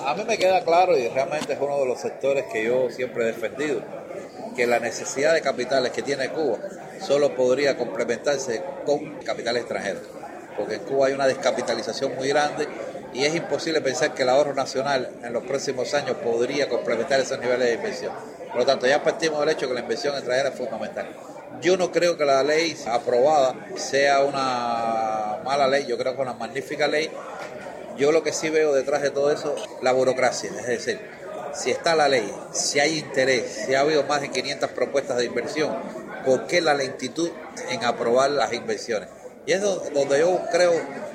A mí me queda claro, y realmente es uno de los sectores que yo siempre he defendido, que la necesidad de capitales que tiene Cuba solo podría complementarse con capitales extranjeros, porque en Cuba hay una descapitalización muy grande y es imposible pensar que el ahorro nacional en los próximos años podría complementar esos niveles de inversión. Por lo tanto, ya partimos del hecho que la inversión extranjera es fundamental. Yo no creo que la ley aprobada sea una mala ley, yo creo que es una magnífica ley. Yo lo que sí veo detrás de todo eso, la burocracia, es decir, si está la ley, si hay interés, si ha habido más de 500 propuestas de inversión, ¿por qué la lentitud en aprobar las inversiones? Y es donde yo creo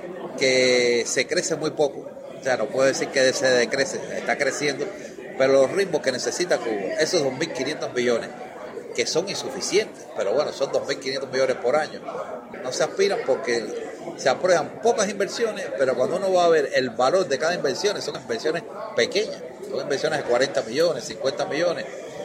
que se crece muy poco. O sea, no puedo decir que se decrece, está creciendo, pero los ritmos que necesita Cuba, esos 2.500 millones, que son insuficientes, pero bueno, son 2.500 millones por año, no se aspiran porque se aprueban pocas inversiones, pero cuando uno va a ver el valor de cada inversión, son inversiones pequeñas, son inversiones de 40 millones, 50 millones,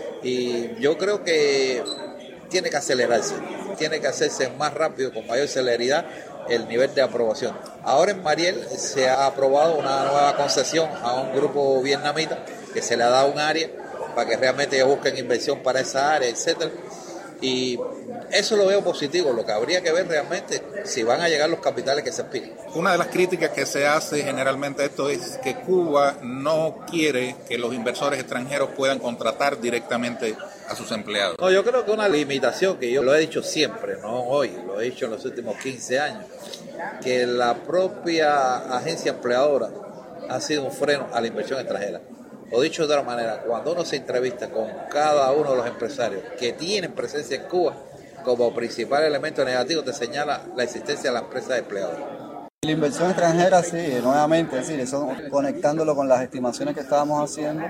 y yo creo que tiene que acelerarse, tiene que hacerse más rápido, con mayor celeridad, el nivel de aprobación. Ahora en Mariel se ha aprobado una nueva concesión a un grupo vietnamita que se le ha dado un área para que realmente ellos busquen inversión para esa área, etcétera. Y eso lo veo positivo. Lo que habría que ver realmente si van a llegar los capitales que se aspiran. Una de las críticas que se hace generalmente a esto es que Cuba no quiere que los inversores extranjeros puedan contratar directamente a sus empleados. No, yo creo que una limitación que yo lo he dicho siempre, no hoy, lo he dicho en los últimos 15 años, que la propia agencia empleadora ha sido un freno a la inversión extranjera. O dicho de otra manera, cuando uno se entrevista con cada uno de los empresarios que tienen presencia en Cuba, como principal elemento negativo te señala la existencia de la empresa empleadora. La inversión extranjera, sí, nuevamente, es decir, eso conectándolo con las estimaciones que estábamos haciendo,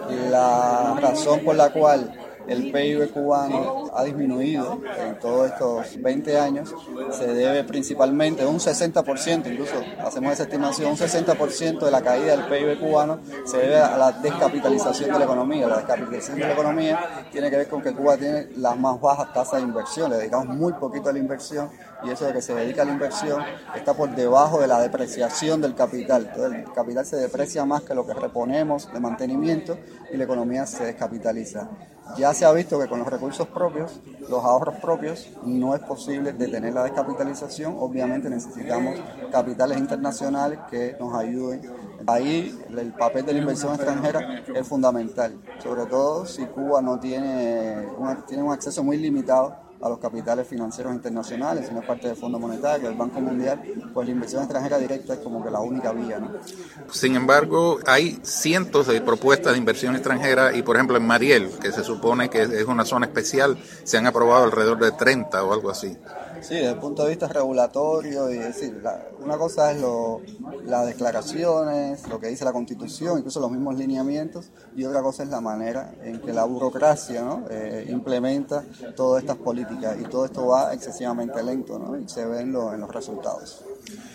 la razón por la cual el PIB cubano ha disminuido en todos estos 20 años se debe principalmente, un 60%, incluso hacemos esa estimación, un 60% de la caída del PIB cubano se debe a la descapitalización de la economía. La descapitalización de la economía tiene que ver con que Cuba tiene las más bajas tasas de inversión, le dedicamos muy poquito a la inversión y eso de que se dedica a la inversión está por debajo de la depreciación del capital. Entonces el capital se deprecia más que lo que reponemos de mantenimiento y la economía se descapitaliza. Ya se ha visto que con los recursos propios, los ahorros propios, no es posible detener la descapitalización. Obviamente necesitamos capitales internacionales que nos ayuden. Ahí el papel de la inversión extranjera es fundamental, sobre todo si Cuba no tiene un acceso muy limitado a los capitales financieros internacionales, si no es parte del Fondo Monetario, del Banco Mundial, pues la inversión extranjera directa es como que la única vía, ¿no? Sin embargo, hay cientos de propuestas de inversión extranjera y, por ejemplo, en Mariel, que se supone que es una zona especial, se han aprobado alrededor de 30 o algo así. Sí, desde el punto de vista regulatorio, y decir, una cosa es las declaraciones, lo que dice la Constitución, incluso los mismos lineamientos, y otra cosa es la manera en que la burocracia, ¿no? Implementa todas estas políticas, y todo esto va excesivamente lento, ¿no? Y se ve en los resultados.